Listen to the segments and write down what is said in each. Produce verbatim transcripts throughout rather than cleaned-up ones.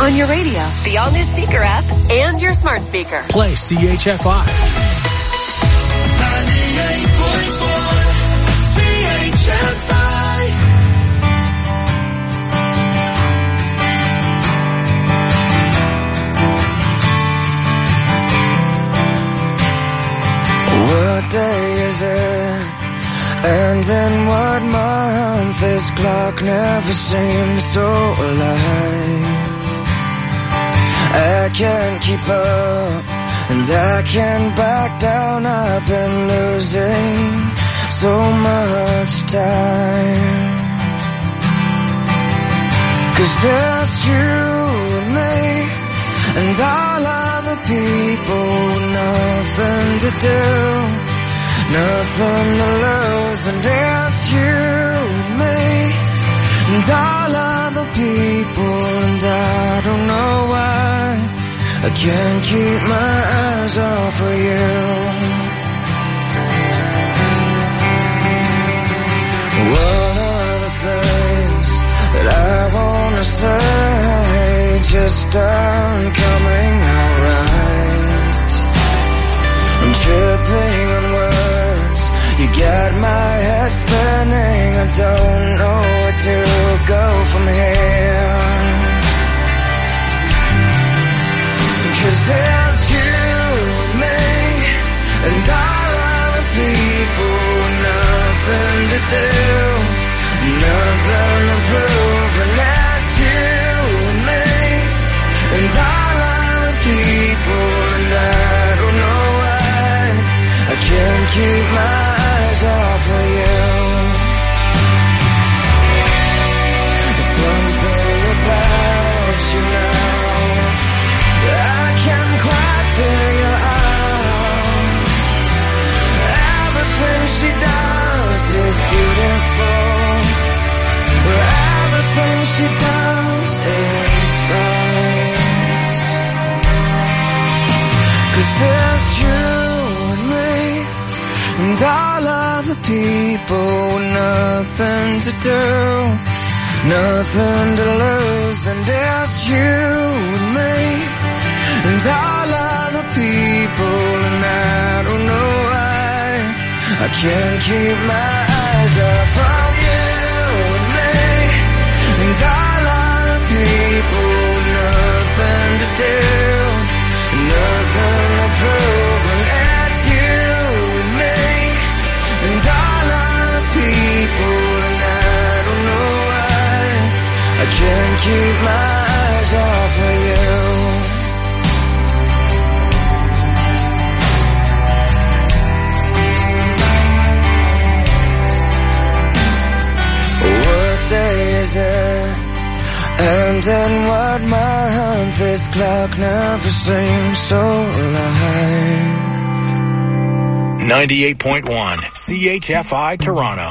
on your radio, the all-new Seeker app, and your smart speaker. Play C H F I. ninety-eight point one C H F I. What day is it? And in what month? This clock never seems so alive. I can't keep up, and I can't back down. I've been losing so much time. 'Cause there's you and me, and all other people with nothing to do, nothing to lose. And it's you and me, and all other people, and I don't know why I can't keep my eyes off of you. One of the things that I wanna say just aren't coming out right. I'm tripping on words, you got my head spinning. I don't know where to go from here. 'Cause there's you and me, and all other people, nothing to do, nothing to prove. And that's you and me, and all other people, and I don't know why I can't keep my eyes off of you. There's something about you now that I can't quite figure out. Everything she does is beautiful. Everything she does is right. 'Cause there's you and me, and all other people with nothing to do, nothing to lose. And there's you and me, and all other people, and I don't know why I can't keep my eyes up on you and me, and all other people, nothing to do, nothing to prove. And that's you and me, and all other people, and I don't know why I can't keep my eyes off of you. What day is it? And in what month? This clock never seems so alive. ninety-eight point one C H F I Toronto.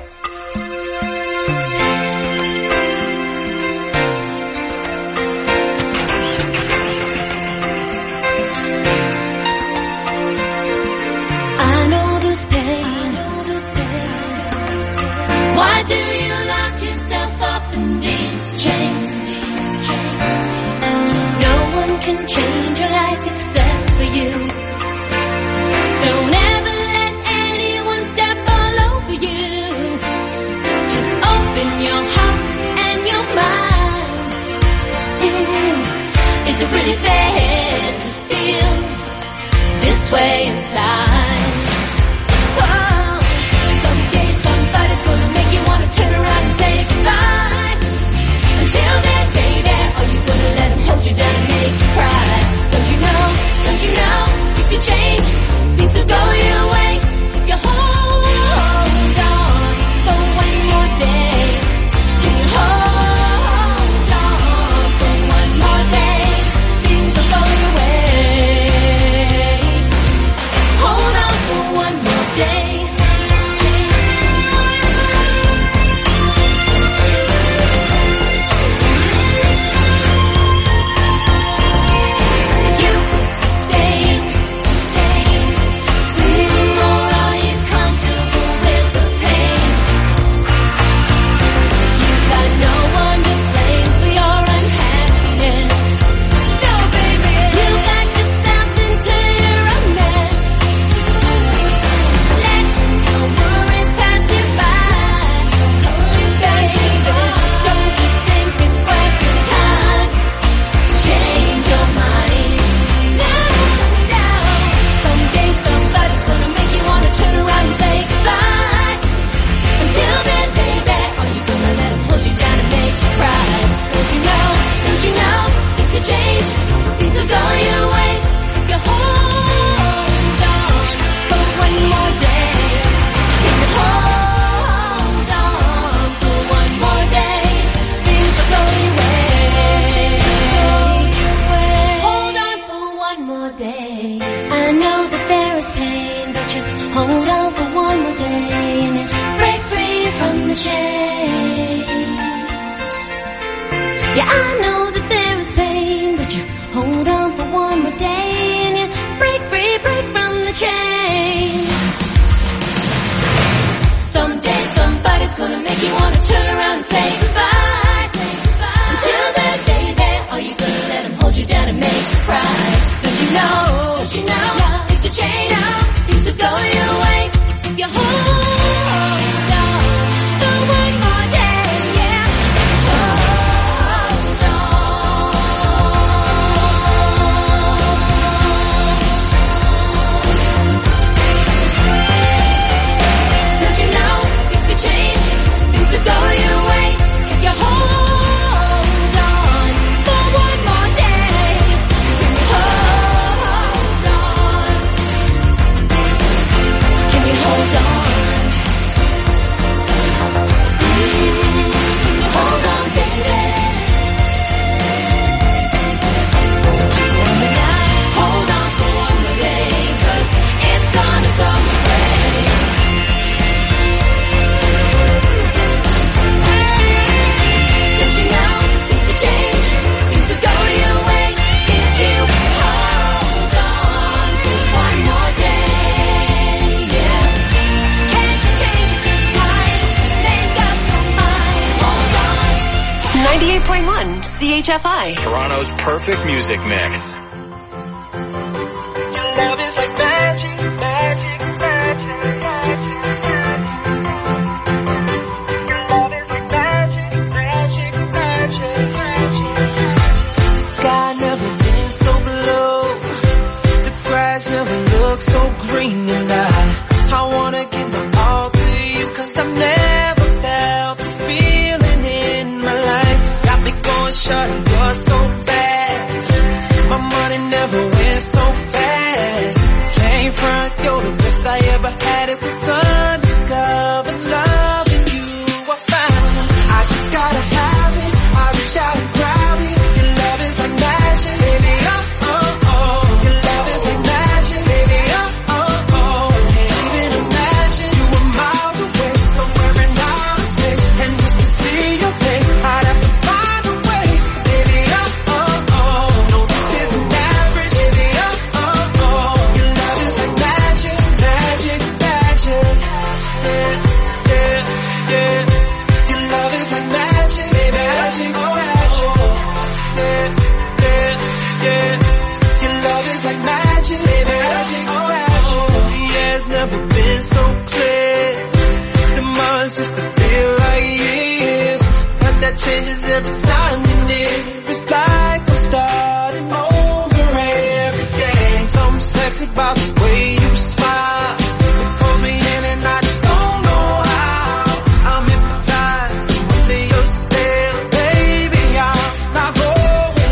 I know this pain. Why do you lock yourself up in these chains? No one can change your life except for you. Don't ever let anyone step all over you. Just open your heart and your mind. Mm. Is it really fair to feel this way inside? Whoa. Someday somebody's gonna make you wanna turn around and say goodbye. Until then, baby, are you gonna let them hold you down and make you cry? Don't you know, don't you know, if you change, things will go your way. If you hold on for one more day, can you hold on for one more day? Things will go your way. Yeah, I know that there is pain, but you hold on for one more day and you break free, break from the chain. Someday somebody's gonna make you wanna turn around and say goodbye. Until then, baby, are you gonna let him hold you down and make you cry? Don't you know, don't you know, things will change, things will go your way if you hold on for one more day, yeah. Hold on. Don't you know, things will change, things will go your way if you hold on for one more day. Hold on. Can you hold on? Hold on, baby. Just one more night. Hold on for one more day, 'cause it's gonna go your way. Don't you know, things will change, things will go your way if you hold on for one more day, yeah. Can't you change your mind? Make up your mind. Hold on. ninety-eight point one C H F I. Toronto's perfect music mix. Your love is like magic, magic, magic, magic. Your love is like magic, magic, magic, magic. The sky never been so blue. The grass never looked so green. And I, I wanna give my all to you, 'cause I've never felt this feeling in my life. Got me going short and you're so bad. My money never went so fast. Came front, you're the best I ever had. It was undiscovered love in you I found. I just gotta have it. I reach out and grab it. Your love is like magic, baby. Oh, oh, oh. Your love is like magic, baby. Oh, oh, oh. Can't even imagine you were miles away, somewhere in outer space. And just to see your face, I'd have to find a way, baby. Oh, oh, oh. No, this isn't average, baby. Oh, oh, oh. Your love is like magic, magic, magic. Yeah, yeah, yeah. Your love is like magic, baby. Magic, oh, magic. Yeah, yeah, yeah. Your love is like magic, baby. Magic, oh, magic. Yeah, it's never been so clear. The months used to feel like years, but that changes every time you're near. It's like we're starting over every day. Something sexy about the way you smile. You pull me in and I just don't know how. I'm hypnotized under your spell, baby. I'm not going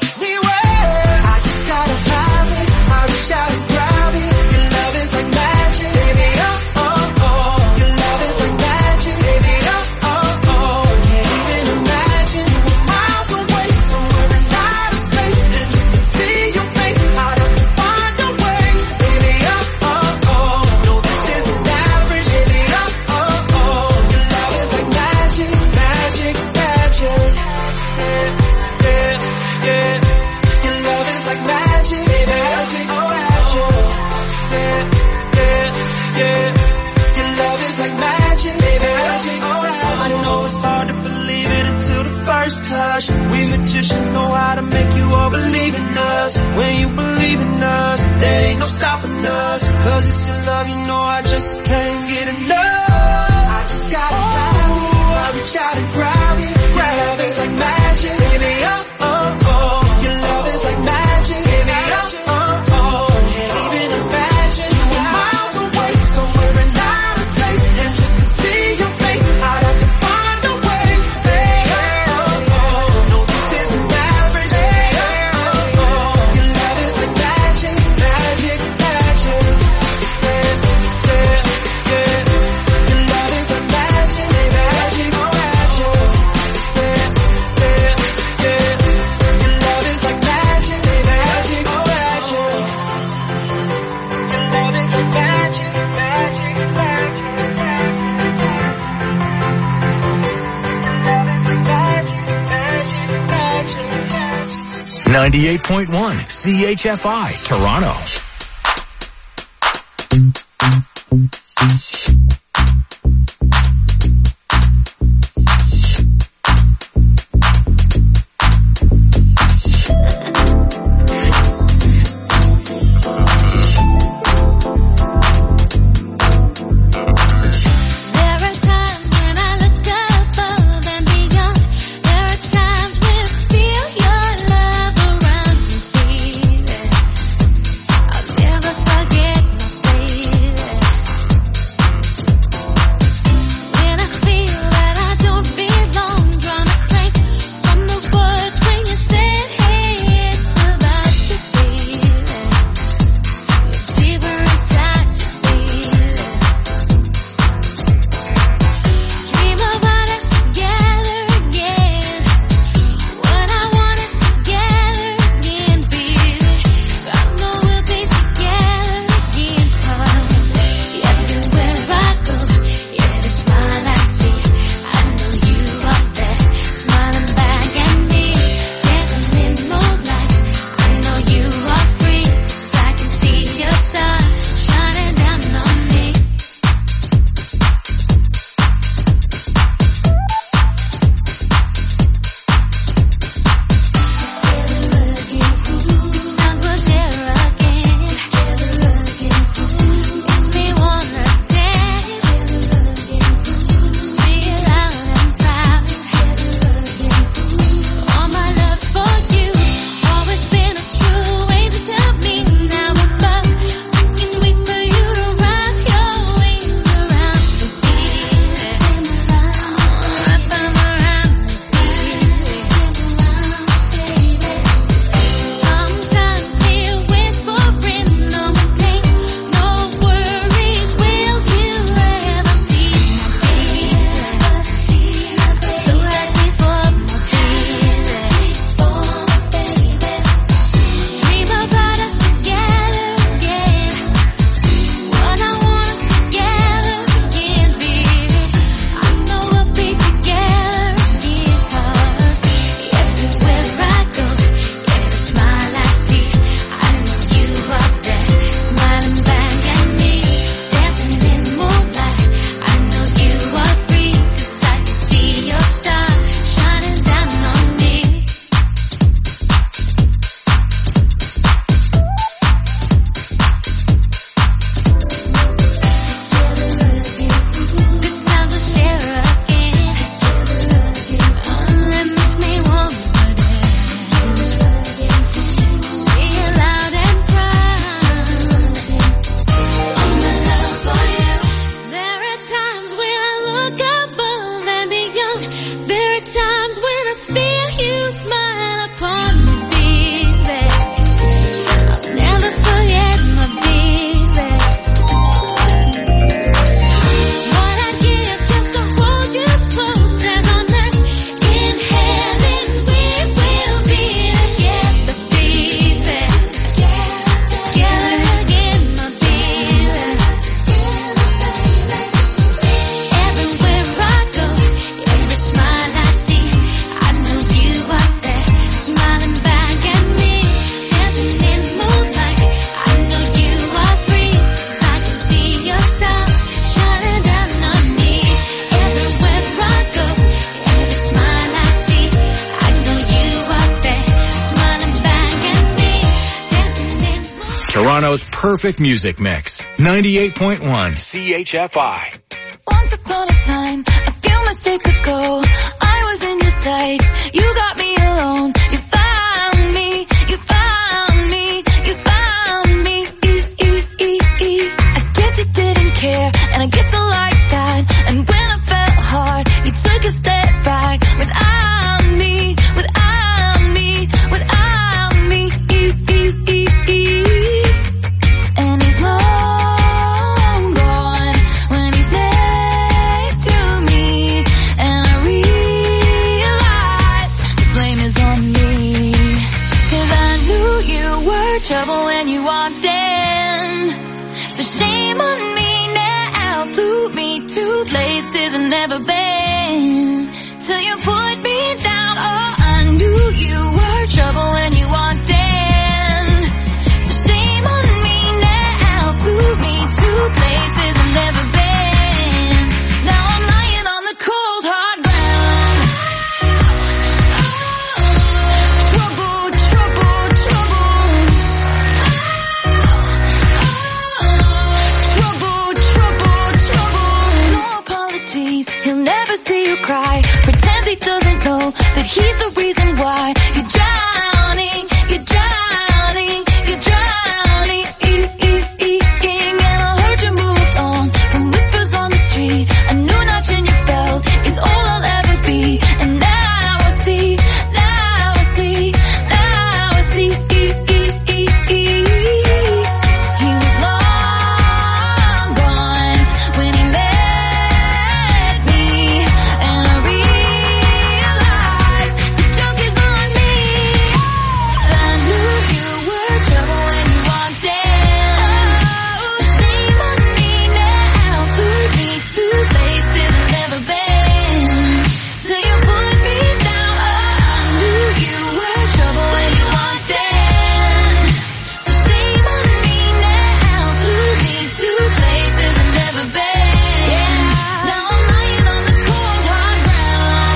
anywhere. I just gotta have it. I reach out and grab it. Your love is like magic, baby. Oh, oh, oh. Your love is like magic, baby. Oh, oh, oh. Can't even imagine you were miles away, somewhere in outer space. And just to see your face, I'd have to find a way, baby. Oh, oh, oh. No, this isn't average, baby. Oh, oh, oh. Your love is like magic, magic, magic. Yeah, yeah, yeah. Your love is like magic, baby. Magic, oh, magic. Yeah, yeah, yeah. Your love is like magic, baby. Magic, oh, magic. I know it's hard to believe it until the first touch. We magicians know how to make you all believe in us. When you believe in us, there ain't no stopping us. 'Cause it's your love, you know I just can't get enough. I just gotta have it. I reach out and grab it. Your love is like magic, baby. Oh, oh, oh. Your love is like magic, baby. Oh, oh, oh. Can't even imagine you were miles away, somewhere in outer space. And just to see your face, I'd have to find a way, baby. Oh, oh. No, this isn't average, baby. Oh, oh. Your love is like magic, magic, magic. Yeah, yeah, yeah. Your love is like magic, magic, oh, magic. ninety-eight point one C H F I, Toronto. Toronto's perfect music mix. ninety-eight point one C H F I. Once upon a time, a few mistakes ago, I was in your sights. You got me alone. You found me. You found me. You found me. E, e, e, e. I guess you didn't care, and I guess I like that. And when I felt hard, you took a step back. Without me, without me, without me. E, e, e, e. And he's long gone when he's next to me, and I realize the blame is on me. 'Cause I knew you were trouble when you walked in, so shame on me now. Flew me to places I've never been, till you put me down. Oh, I knew you were trouble when you walked in. that he's the reason why you're drowning, you're drowning, you're drowning. And I heard you moved on from whispers on the street. A new notch in your belt is all I'll ever be. And now I see, now I see, now I see. He was long gone when he met me, and I realized the joke is on me. I knew you were trouble when you walked in. So shame on me now, lead me to places I've never been. Till you put me down. I knew you were trouble when you walked in. So shame on me now, lead me to places I've never been. Now I'm lying on the cold hard ground.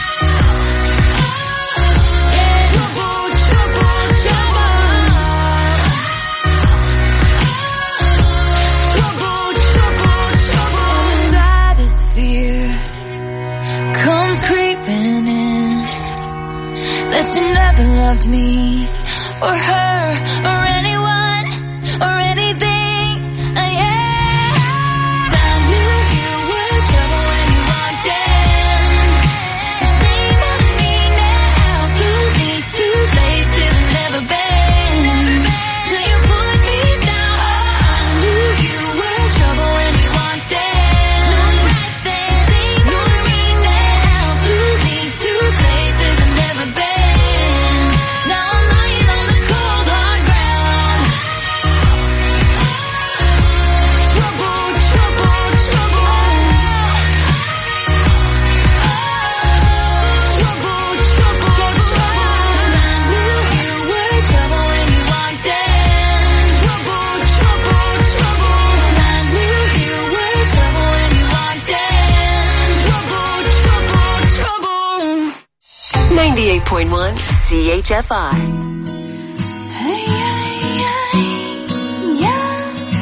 Trouble, trouble, trouble. Trouble, trouble, trouble. Saddest fear comes creeping in, that you never loved me or her or anyone or anything. I am. I knew you were trouble when you walked in. So shame on me now, lead me to places I've never been. Till you put me down. I knew you were trouble when you walked in. Shame on me now, lead me to places I've never been. Now I'm lying on the cold hard ground. Trouble, trouble, trouble. Trouble, trouble, trouble. I knew you were trouble when you walked in. Trouble, trouble, trouble. I knew you were trouble when you walked in. Trouble, trouble, trouble. ninety-eight point one C H F I. Hey, hey, hey, yeah.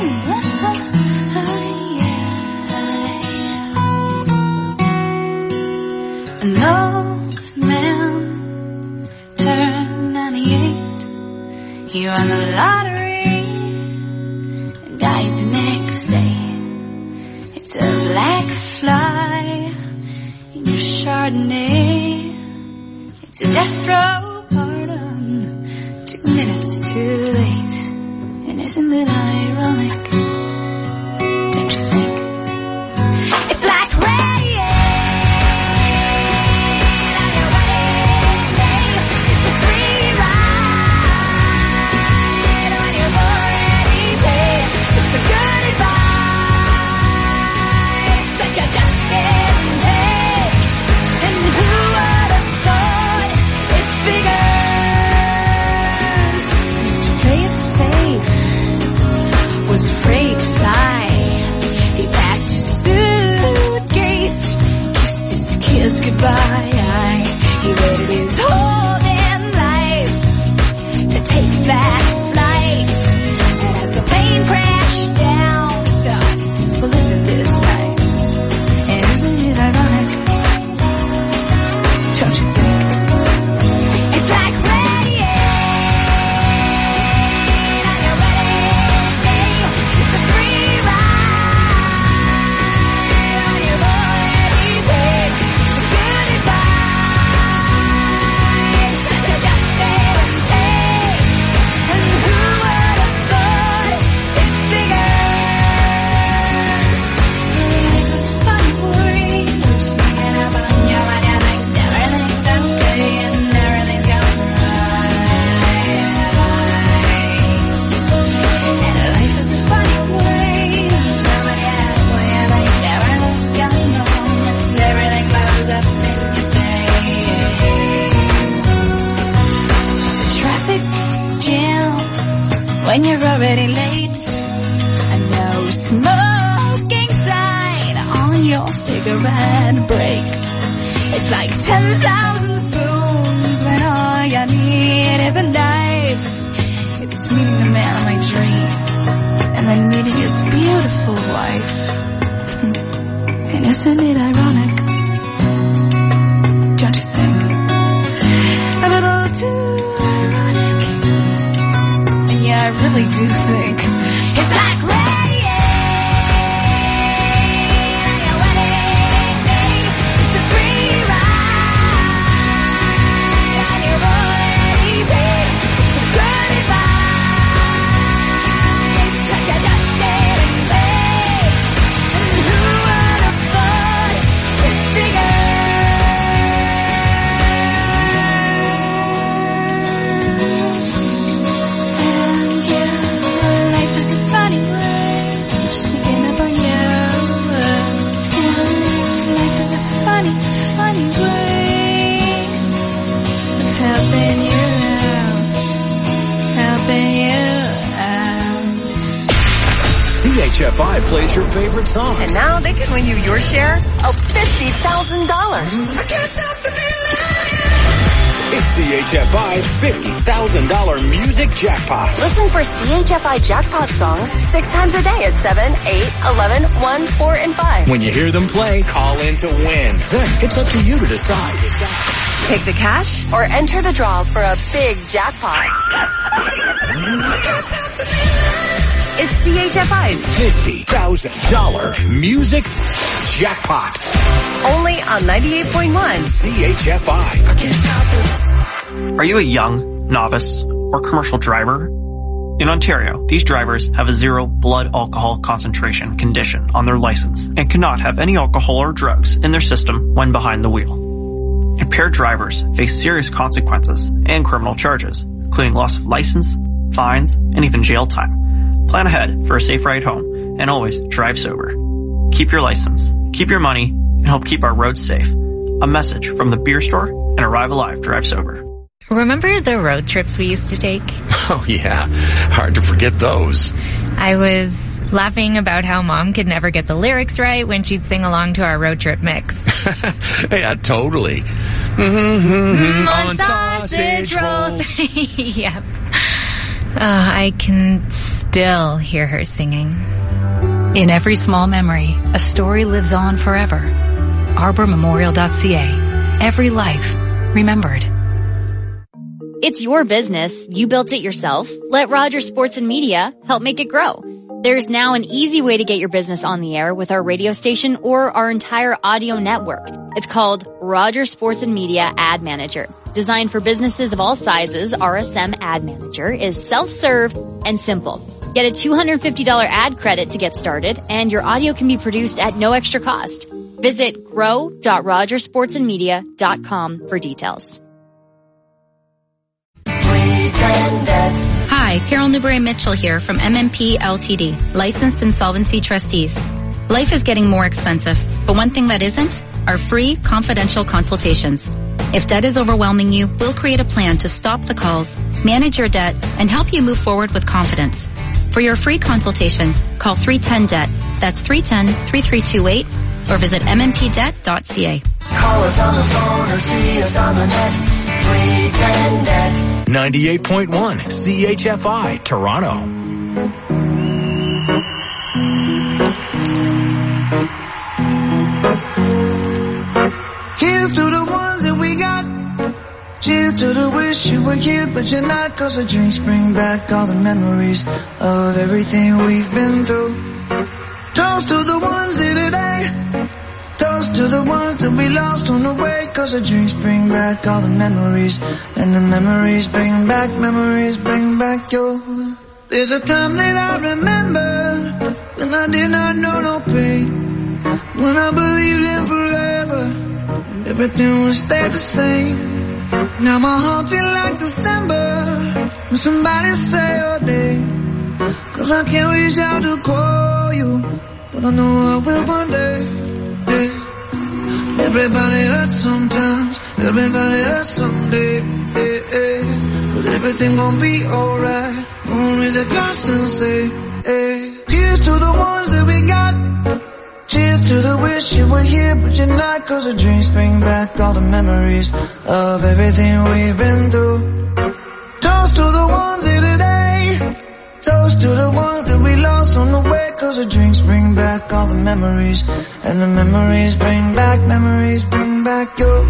An old man turned ninety-eight. He won the lottery and died the next day. It's a black fly in your Chardonnay. It's a death row pardon, two minutes too late. And isn't it ironic? Don't you think? It's like rain on your wedding day. It's a free ride on your already paid. It's the good advice that you just didn't take. And who would have thought it's figures? Used to play it safe, was afraid to fly. He packed his suitcase, kissed his kids goodbye. He waited his whole damn life to take that flight. And as the plane crashed down, he thought, well, isn't this nice? And isn't it ironic? Don't you think? It's like rain on your wedding day. It's a free ride on your already paid. The good advice that you just didn't take. And who would have thought it figures? Life is funny for you. Singing up on your mind, you think everything's okay and everything's going right. And life is a funny place. Nobody has what you think everything's going on. And everything blows up in your face. The traffic jam when you're already late. And no smoking sign on your cigarette break. It's like ten thousand spoons when all you need is a knife. It's meeting the man of my dreams and then meeting his beautiful wife. And isn't it ironic? Don't you think? really do think it's like rain. C H F I plays your favorite songs. And now they can win you your share of fifty thousand dollars. I can't stop the feeling. It's C H F I's fifty thousand dollars music jackpot. Listen for C H F I jackpot songs six times a day at seven, eight, eleven, one, four, and five. When you hear them play, call in to win. Then it's up to you to decide. Take the cash or enter the draw for a big jackpot. It's C H F I's fifty thousand dollars music jackpot. Only on ninety-eight point one C H F I. I can't stop it. Are you a young, novice, or commercial driver? In Ontario, these drivers have a zero blood alcohol concentration condition on their license and cannot have any alcohol or drugs in their system when behind the wheel. Impaired drivers face serious consequences and criminal charges, including loss of license, fines, and even jail time. Plan ahead for a safe ride home and always drive sober. Keep your license, keep your money, and help keep our roads safe. A message from the beer store and Arrive Alive Drive Sober. Remember the road trips we used to take? Oh yeah, hard to forget those. I was laughing about how Mom could never get the lyrics right when she'd sing along to our road trip mix. Yeah, totally. Mm-hmm, on, on sausage rolls. Yep. Uh, I can still hear her singing. In every small memory, a story lives on forever. arbor memorial dot c a. Every life remembered. It's your business. You built it yourself. Let Rogers Sports and Media help make it grow. There's now an easy way to get your business on the air with our radio station or our entire audio network. It's called Rogers Sports and Media Ad Manager. Designed for businesses of all sizes, R S M Ad Manager is self-serve and simple. Get a two hundred fifty dollars ad credit to get started, and your audio can be produced at no extra cost. Visit grow dot rogers sports and media dot com for details. Hi, Carol Newberry-Mitchell here from M M P L T D, Licensed Insolvency Trustees. Life is getting more expensive, but one thing that isn't are free, confidential consultations. If debt is overwhelming you, we'll create a plan to stop the calls, manage your debt, and help you move forward with confidence. For your free consultation, call three one zero D E B T. That's three one zero, three three two eight or visit m m p debt dot c a. Call us on the phone or see us on the net. three one zero D E B T. ninety-eight point one C H F I, Toronto. Here's to the ones that we got. Cheers to the wish you were here, but you're not. Cause the drinks bring back all the memories of everything we've been through. Toast to the ones here today. Toast to the ones that we lost on the way. Cause the drinks bring back all the memories. And the memories bring back, memories bring back your. There's a time that I remember when I did not know no pain. When I believed in forever. Everything will stay the same. Now my heart feel like December when somebody say your name. Cause I can't reach out to call you, but I know I will one day. Yeah. Everybody hurts sometimes, everybody hurts someday. Yeah, yeah. But everything gon' be alright. Gonna raise a glass and say, hey. Here's to the ones that we got. Cheers to the wish you were here, but you're not. Cause the drinks bring back all the memories of everything we've been through. Toast to the ones here today. Toast to the ones that we lost on the way. Cause the drinks bring back all the memories. And the memories bring back, memories bring back your.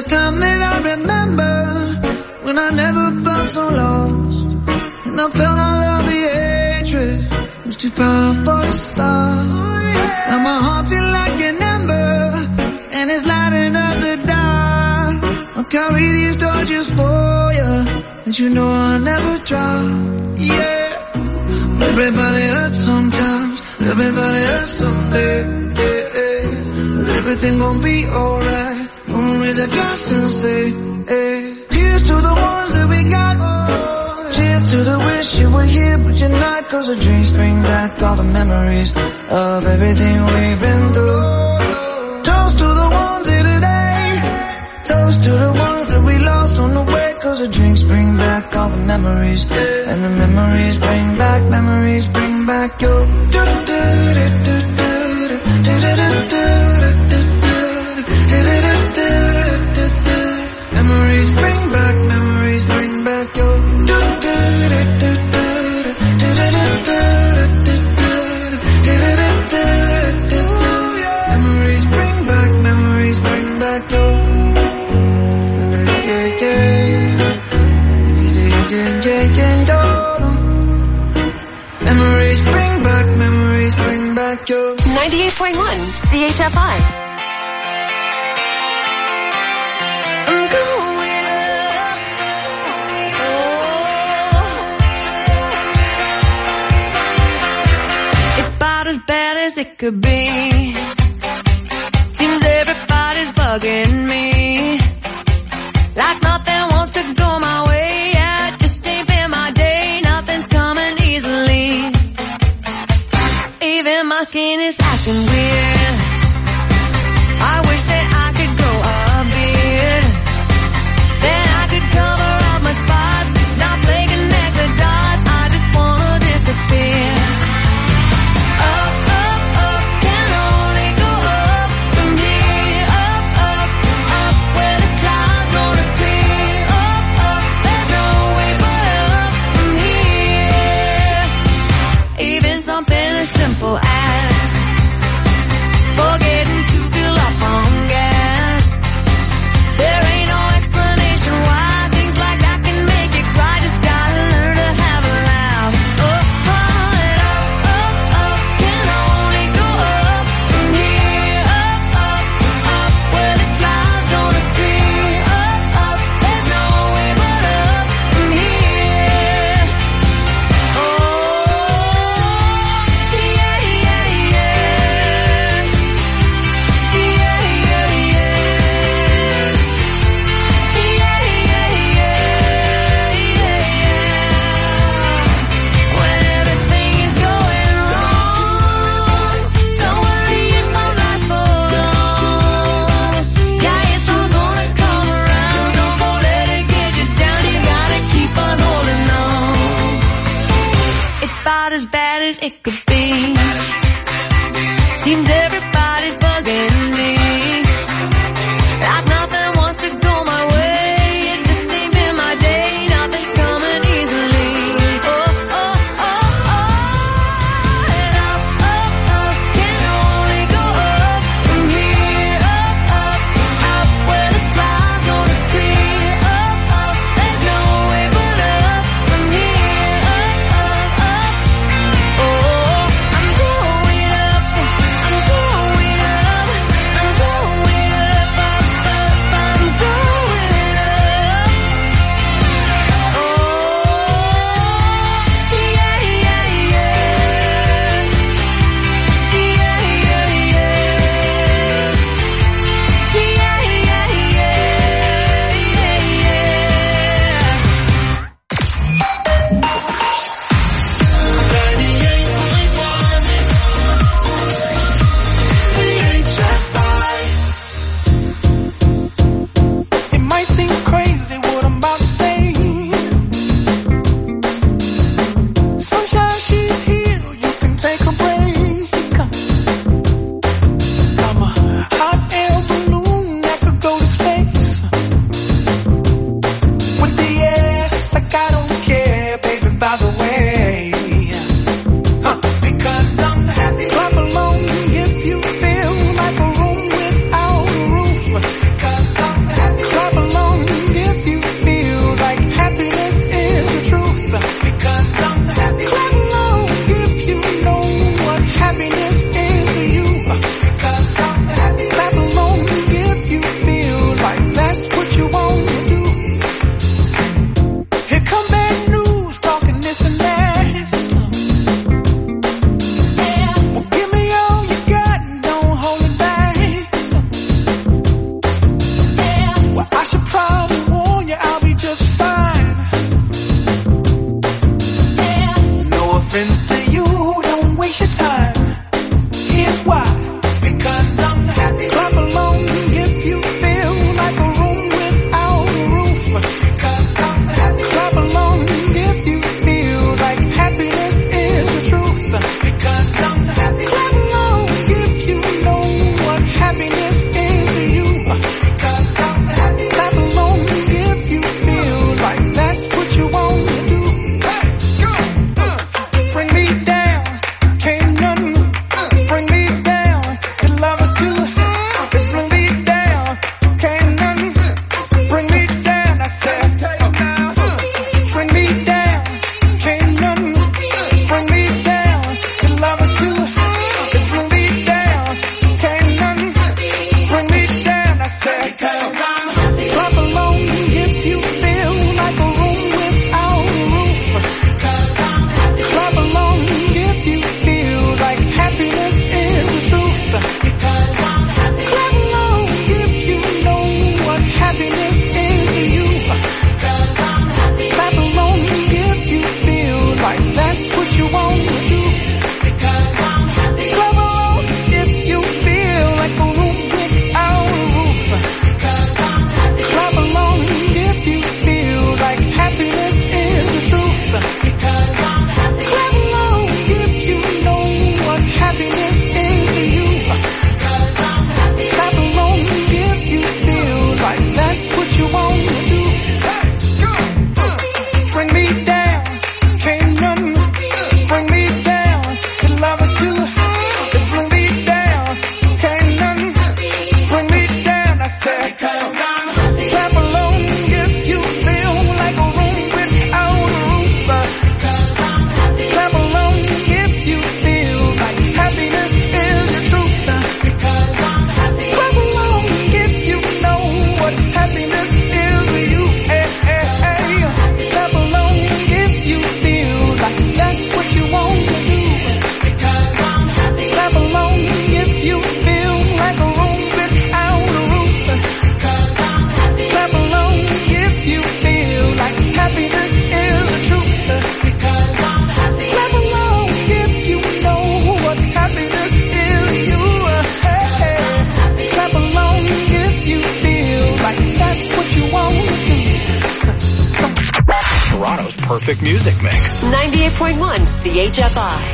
a time that I remember when I never felt so lost, and I felt all of the hatred was too powerful to stop. Now my heart feel like an ember, and it's lighting up the dark. I'll carry these torches for you, and you know I'll never drop. Yeah, everybody hurts sometimes, everybody hurts someday. Yeah, yeah. But everything gon' be alright. Gonna raise a glass and say, hey, here's to the ones that we got. Cheers to the wish you were here but you're not, cause the drinks bring back all the memories of everything we've been through. Toast to the ones here today, toast to the ones that we lost on the way, cause the drinks bring back all the memories, and the memories bring back, memories bring back your do do do do do do do do do. Memories bring back, memories bring back your do do do do do do do do do. Memories bring back, memories bring back your yeah yeah yeah yeah yeah. Memories bring back, memories bring back your ninety-eight point one C H F I. As bad as it could be. Seems everybody's bugging me, like nothing wants to go my way. Yeah, it just ain't been my day. Nothing's coming easily. Even my skin is acting weird. I wish that I could grow a beard, then I could cover up my spots, not play connect the dots. I just wanna disappear. Something as simple as forgetting to fill up on gas. There ain't no explanation why things like that can make you cry. Just gotta learn to have a laugh. Oh, oh, and up, up, up, can only go up from here. Up, up, up, where the clouds don't appear. Up, up, there's no way but up from here. Oh. As bad as it could be. Seems everybody's bugging me, like nothing wants to go my way. It just ain't been my day. Nothing's coming easily. Oh, oh, oh, oh. And up, up, up, can only go up from here. Up, up, up, where the clouds don't appear. Up, up, there's no way but up from here. Up, up, up. Oh, I'm going up, I'm going Perfect music mix. ninety-eight point one C H F I.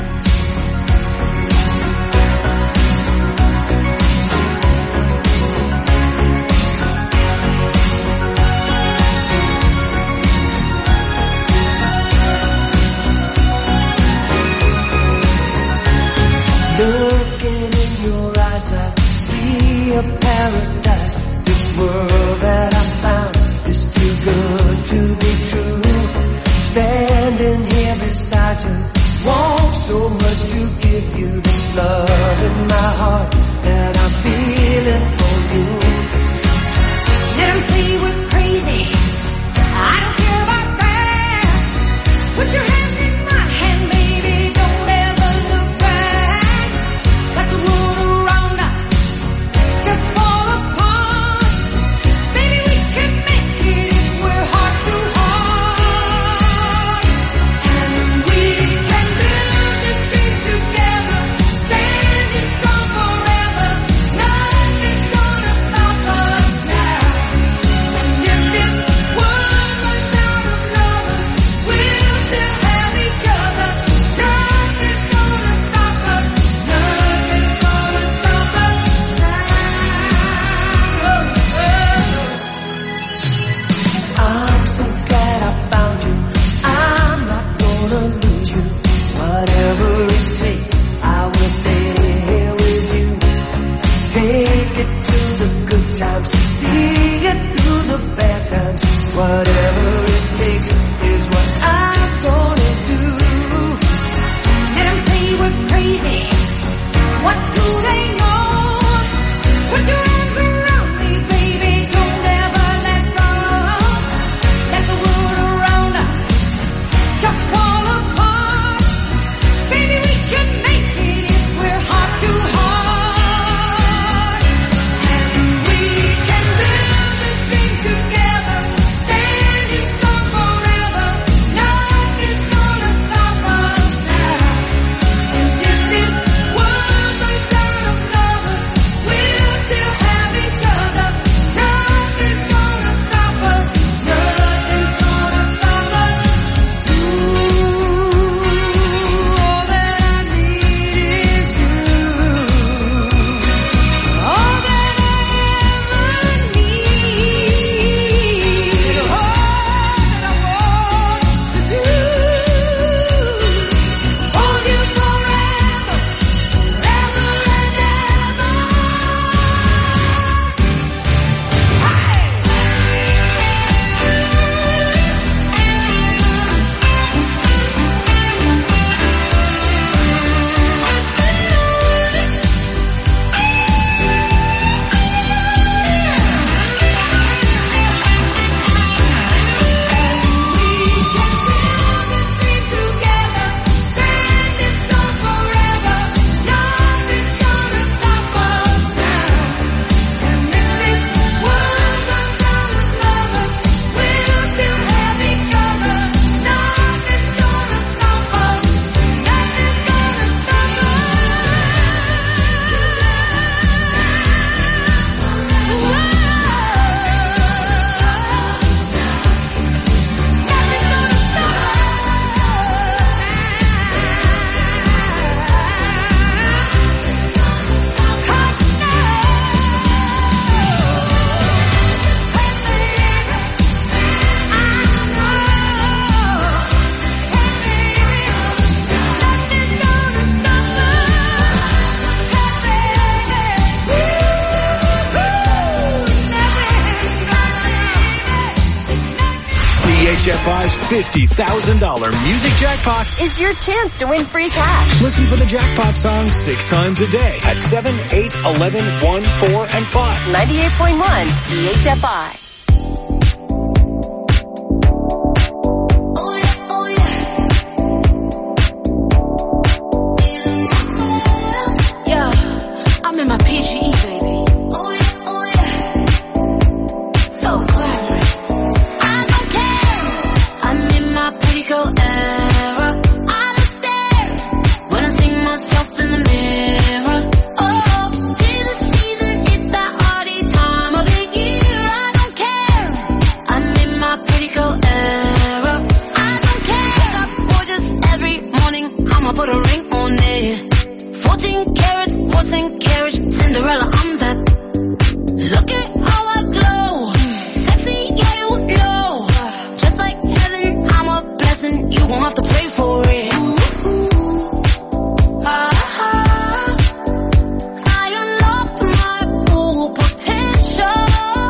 Looking in your eyes, I see a paradise. This world that I found is too good to be true. Standing here beside you, want so much to give you this love in my heart that I'm feeling for you. Let them say we're crazy. I don't care about that. Put your hands in my hand, baby. Don't ever look back. Like the world around us just fall apart. Baby, we can make it if we're heart to heart. And we can build this dream together, standing strong forever. Nothing's gonna stop us now. And if this world runs out of lovers, we'll still have each other. Nothing's gonna stop us. Nothing's gonna stop us now. I'm so glad I found you. I'm not gonna lose you. Whatever it takes, I will stay here with you. Take it to the good times, see it through the bad times. Whatever it takes is what I'm gonna do. Let them say we're crazy. What do they know? Put your arms around me, baby. Don't ever let go. Let the world around us just fall H F I's fifty thousand dollars Music Jackpot is your chance to win free cash. Listen for the jackpot song six times a day at seven, eight, eleven, one, four, and five. ninety-eight point one C H F I. My P G E, baby. Oh yeah, oh yeah. So glamorous. I don't care. I'm in my pretty girl era. I don't stare when I see myself in the mirror. Oh, tis the season, it's that party time of the year. I don't care. I'm in my pretty girl era. I don't care. Wake up gorgeous every morning. I'ma put a ring on it. Fourteen carats, horse and carriage. Cinderella, I'm that. Look at how I glow. Sexy, yeah, you know. Just like heaven, I'm a blessing. You gon' have to pray for it. Ah, ah. I unlocked my full potential.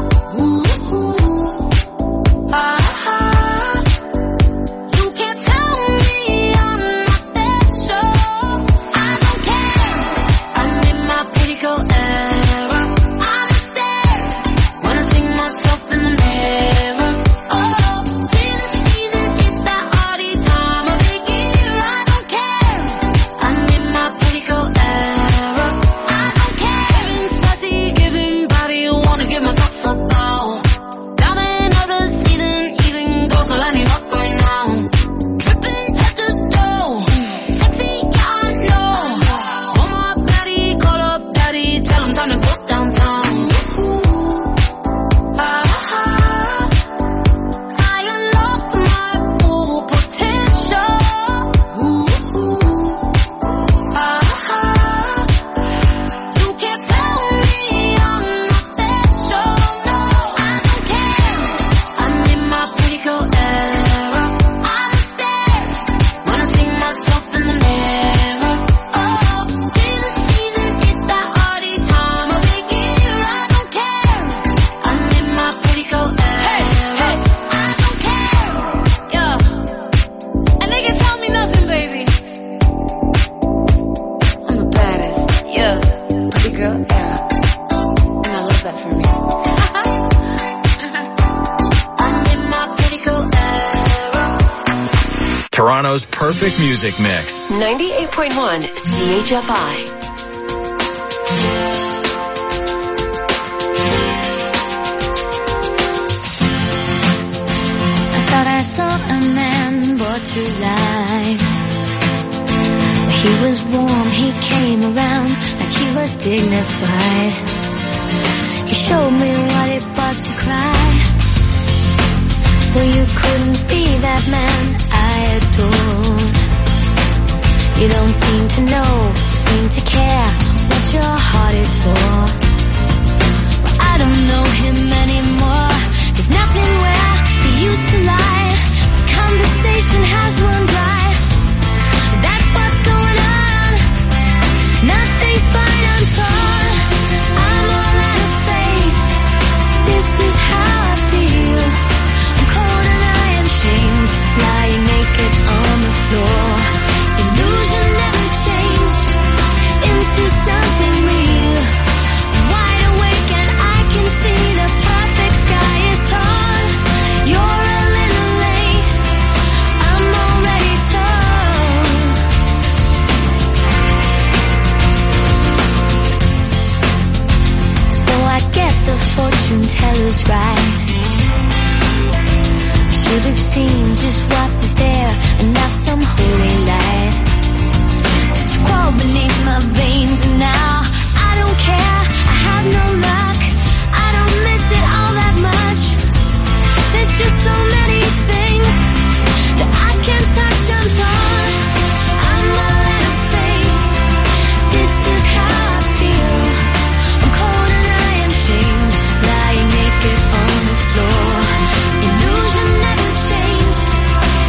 Ah, ah. You can't tell me I'm not special. I don't care. I'm in my pretty girl era. I'm a stare when I see myself in the mirror. Oh, tis the season, it's that party time of the year. I don't care. I'm in my pretty girl era. I don't care. Giving sassy, giving body, wanna give my thoughts a bow. Diamond of the season, even girls are lining up right now. Dripping head to toe, sexy, yeah, I know. Want my baddie, call up daddy, tell him time to go downtown. Ah, ah. I unlocked my full potential. Ah, ah. You can't tell me I'm not special. No, I don't care. I'm in my pretty girl era. I'm a stare when I see myself in the mirror. Oh, tis the season, it's that party time of the year. I don't care. I'm in my pretty girl era. I don't care. Yeah. And they can tell me nothing, baby. I'm the baddest. Yeah. Pretty girl era. And I love that for me. I'm in my pretty girl era. Toronto's perfect music mix. ninety-eight point one C H F I. I thought I saw a man brought to life. He was warm, he came around like he was dignified. He showed me what it was to cry. Well, you couldn't be that man I adored. You don't seem to know, seem to care what your heart is for. Well, I don't know him anymore. There's nothing where he used to lie. The conversation has run dry. That's what's going on. Nothing's fine, I'm torn. I'm all out of faith. This is how I feel. I'm cold and I am shamed, lying naked on the floor. Illusion never changed into something real. I'm wide awake and I can see the perfect sky is torn. You're a little late, I'm already torn. So I guess the fortune teller's right. Should have seen just what was there and not some holy light. It's crawled beneath my veins and now I don't care. I have no luck. I don't miss it all that much. There's just so many things that I can't touch. I'm torn. I'm all out of faith. This is how I feel. I'm cold and I am shamed, lying naked on the floor. Illusion never changed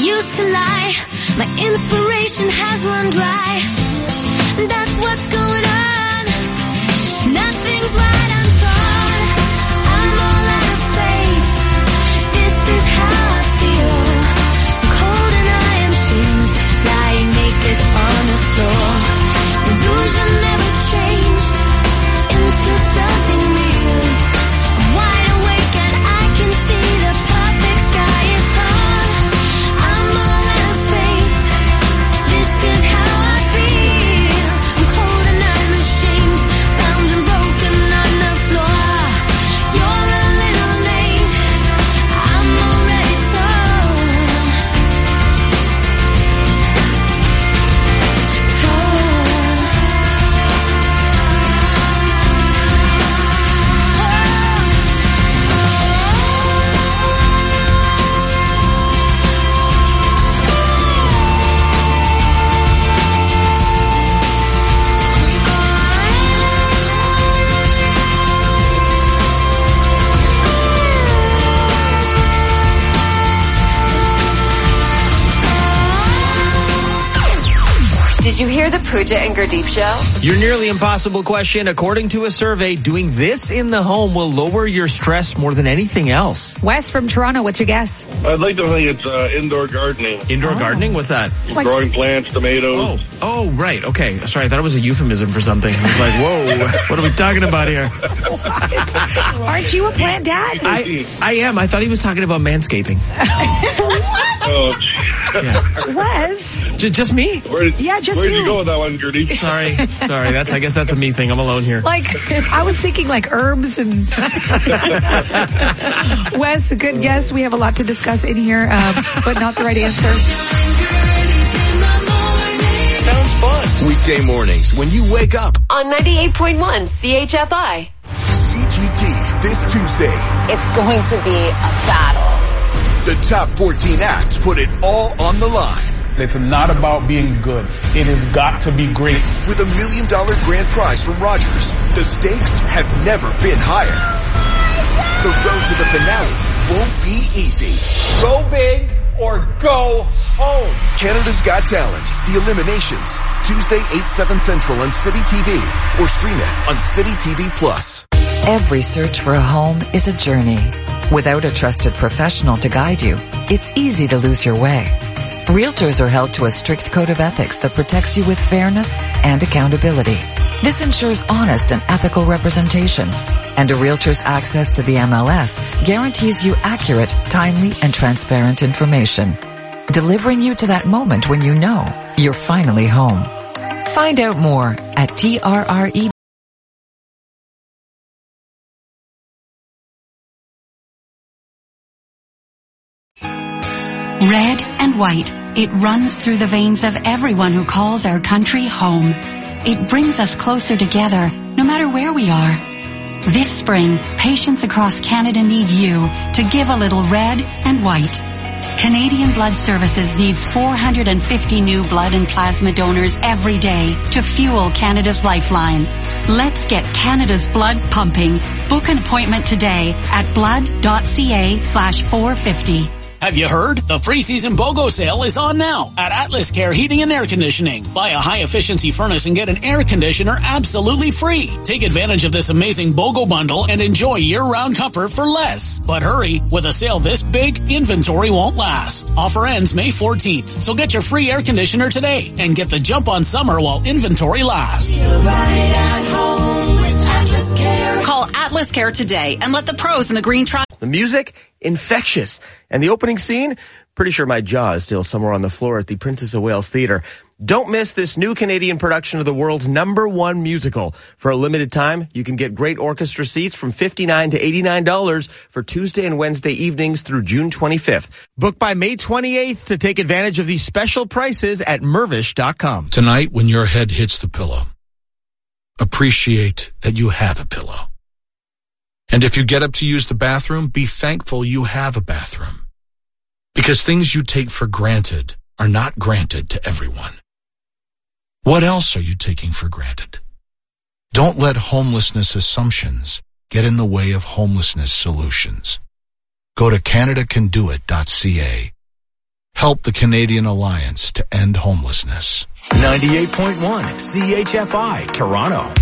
used to lie. My inspiration has run dry. That's what's going on. Nothing's right, I'm torn. I'm all out of faith. This is how I feel. I'm cold and I am shamed, lying naked on the floor. Illusion never changed into something real. I'm wide awake and I can see the perfect sky is torn. I'm all out of faith. This is how I feel. I'm cold and I'm ashamed, bound and broken on the floor. You're a little late. I'm already torn. Did you hear the Pooja and Gurdeep show? Your nearly impossible question. According to a survey, doing this in the home will lower your stress more than anything else. Wes from Toronto, what's your guess? I'd like to think it's uh, indoor gardening. Indoor oh. gardening? What's that? Like growing plants, tomatoes. Oh, oh, right. Okay. Sorry, I thought it was a euphemism for something. I was like, whoa, what are we talking about here? What? Aren't you a plant dad? I, I am. I thought he was talking about manscaping. What? Oh, yeah. Wes? J- just me? Where did, yeah, just where'd you. you go with that one, Gertie? Sorry. Sorry. That's, I guess that's a me thing. I'm alone here. Like, I was thinking like herbs and... Wes, a good guess. We have a lot to discuss in here, uh, but not the right answer. Sounds fun. Weekday mornings when you wake up On ninety-eight point one C H F I. C G T this Tuesday. It's going to be a battle. The top fourteen acts put it all on the line. It's not about being good. It has got to be great. With a million dollar grand prize from Rogers, the stakes have never been higher. The road to the finale won't be easy. Go big or go home. Canada's Got Talent, The Eliminations, Tuesday eight, seven Central on City T V, or stream it on City T V Plus. Every search for a home is a journey. Without a trusted professional to guide you, it's easy to lose your way. Realtors are held to a strict code of ethics that protects you with fairness and accountability. This ensures honest and ethical representation. And a realtor's access to the M L S guarantees you accurate, timely, and transparent information, delivering you to that moment when you know you're finally home. Find out more at T R R E. Red and white, it runs through the veins of everyone who calls our country home. It brings us closer together, no matter where we are. This spring, patients across Canada need you to give a little red and white. Canadian Blood Services needs four hundred fifty new blood and plasma donors every day to fuel Canada's lifeline. Let's get Canada's blood pumping. Book an appointment today at blood.ca slash 450. Have you heard? The pre-season BOGO sale is on now at Atlas Care Heating and Air Conditioning. Buy a high-efficiency furnace and get an air conditioner absolutely free. Take advantage of this amazing BOGO bundle and enjoy year-round comfort for less. But hurry, with a sale this big, inventory won't last. Offer ends May fourteenth, so get your free air conditioner today and get the jump on summer while inventory lasts. Feel right at home with Atlas Care. Call Atlas Care today and let the pros in the green try. The music, infectious. And the opening scene, pretty sure my jaw is still somewhere on the floor at the Princess of Wales Theatre. Don't miss this new Canadian production of the world's number one musical. For a limited time, you can get great orchestra seats from fifty-nine dollars to eighty-nine dollars for Tuesday and Wednesday evenings through June twenty-fifth. Book by May twenty-eighth to take advantage of these special prices at Mervish dot com. Tonight, when your head hits the pillow, appreciate that you have a pillow. And if you get up to use the bathroom, be thankful you have a bathroom. Because things you take for granted are not granted to everyone. What else are you taking for granted? Don't let homelessness assumptions get in the way of homelessness solutions. Go to Canada Can Do It dot C A. Help the Canadian Alliance to End Homelessness. ninety-eight point one C H F I, Toronto.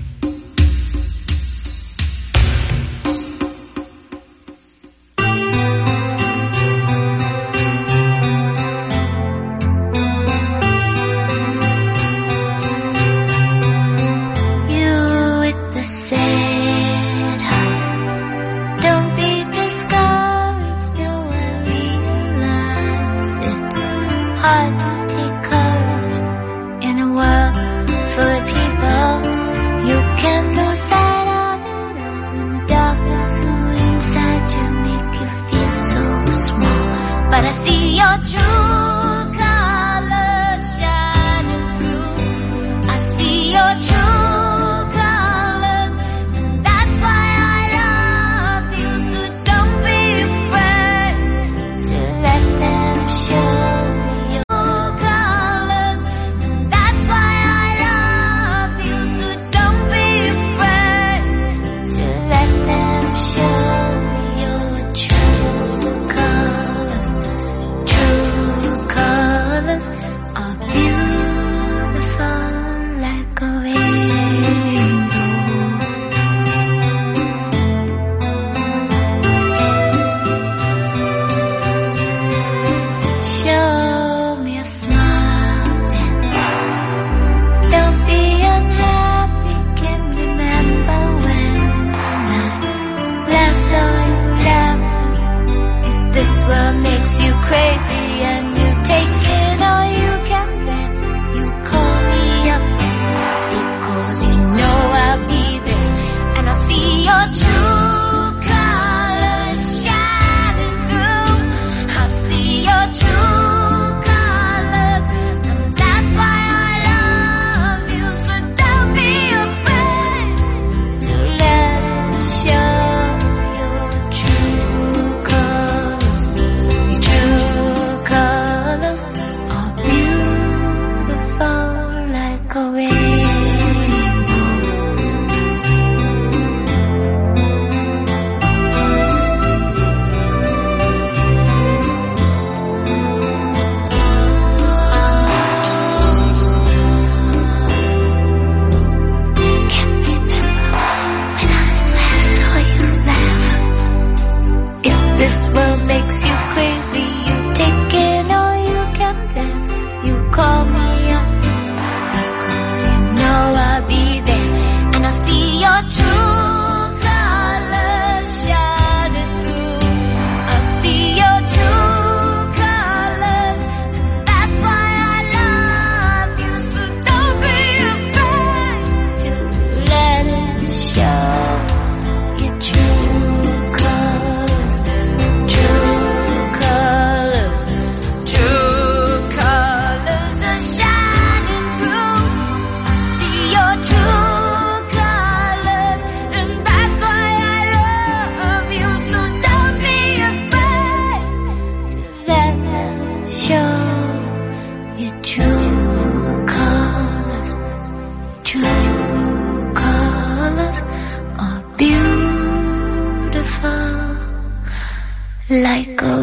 Like a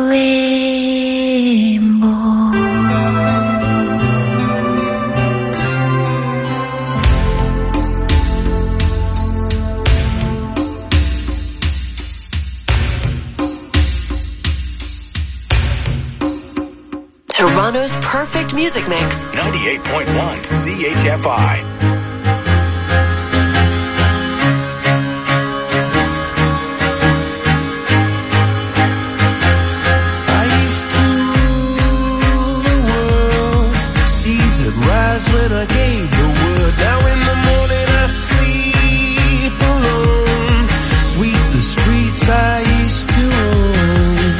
rainbow. Toronto's perfect music mix. ninety-eight point one C H F I. When I gave the word, now in the morning I sleep alone. Sweep the streets I used to own.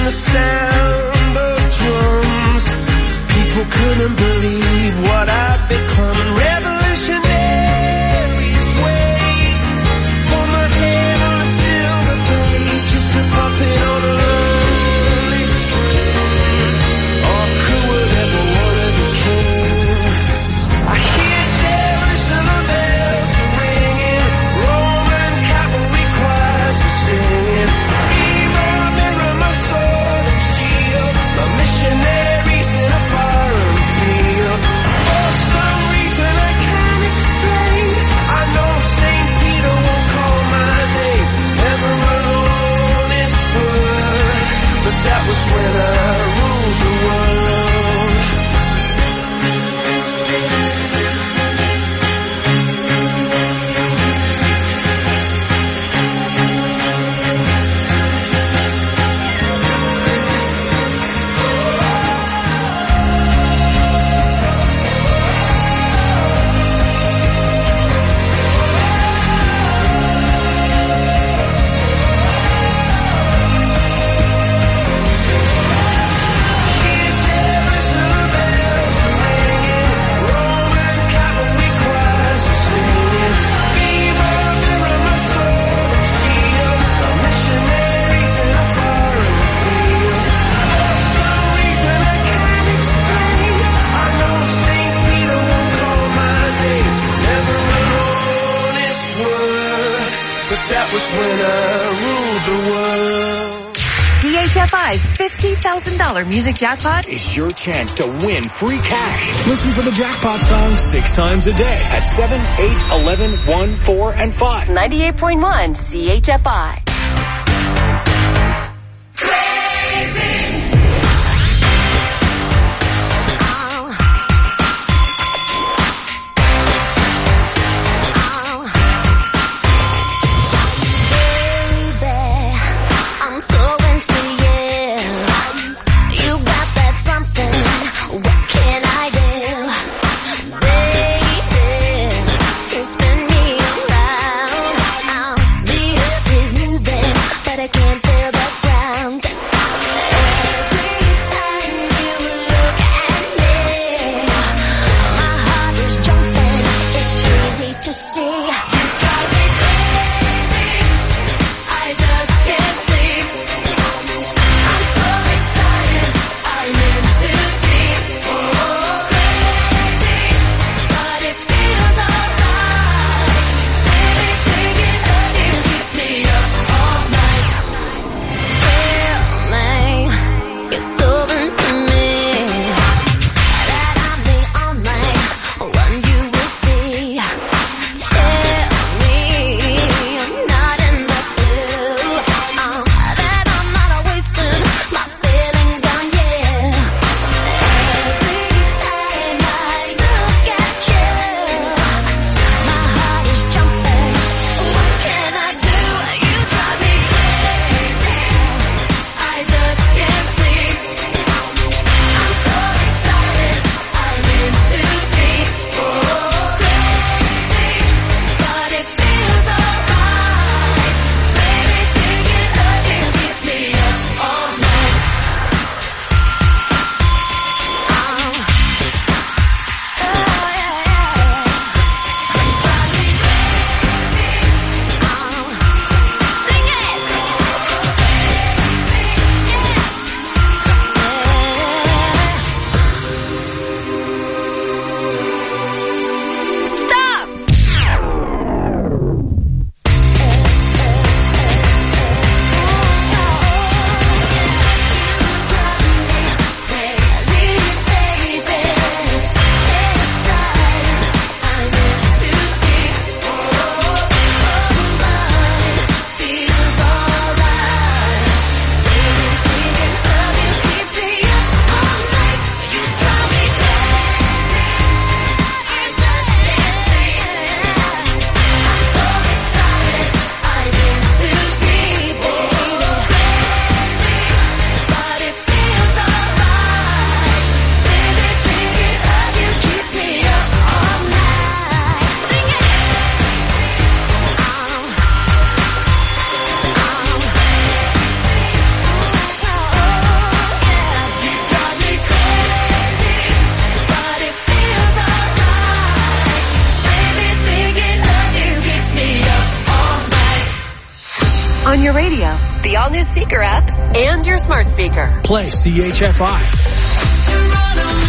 and the sound of drums. People couldn't believe what I'd become. Revolutionaries wait for my head on a silver plate, just a puppet on a lonely string. Or who would ever want to be king? I hear Jerusalem bells ringing, Roman cavalry choirs are singing. Mirror, mirror, my sword and shield, my missionaries in a foreign field. For some reason I can't explain, I know Saint Peter won't call my name. Never alone this word, but that was when I ruled the world. C H F I's fifty thousand dollars music jackpot is your chance to win free cash. Listen for the jackpot song six times a day at seven, eight, eleven, one, four, and five. ninety-eight point one C H F I. Spin me around, I'll be happy. on your radio, the all-new Seeker app, and your smart speaker. Play C H F I.